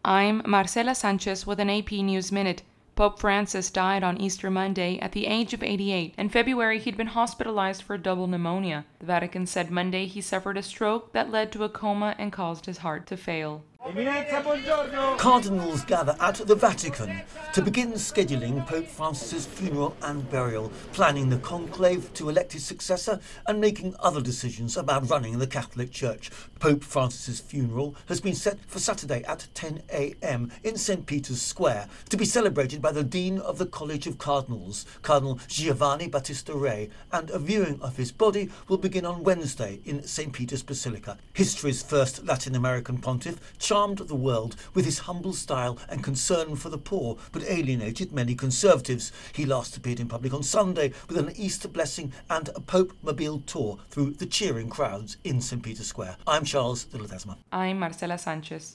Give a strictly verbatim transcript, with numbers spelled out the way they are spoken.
I'm Marcela Sanchez with an A P News Minute. Pope Francis died on Easter Monday at the age of eighty-eight. In February, he'd been hospitalized for double pneumonia. The Vatican said Monday he suffered a stroke that led to a coma and caused his heart to fail. Cardinals gather at the Vatican to begin scheduling Pope Francis's funeral and burial, planning the conclave to elect his successor and making other decisions about running the Catholic Church. Pope Francis's funeral has been set for Saturday at ten a m in Saint Peter's Square to be celebrated by the Dean of the College of Cardinals, Cardinal Giovanni Battista Re, and a viewing of his body will begin on Wednesday in Saint Peter's Basilica. History's first Latin American pontiff charmed the world with his humble style and concern for the poor, but alienated many conservatives. He last appeared in public on Sunday with an Easter blessing and a Pope-mobile tour through the cheering crowds in Saint Peter's Square. I'm Charles de Ledesma. I'm Marcela Sanchez.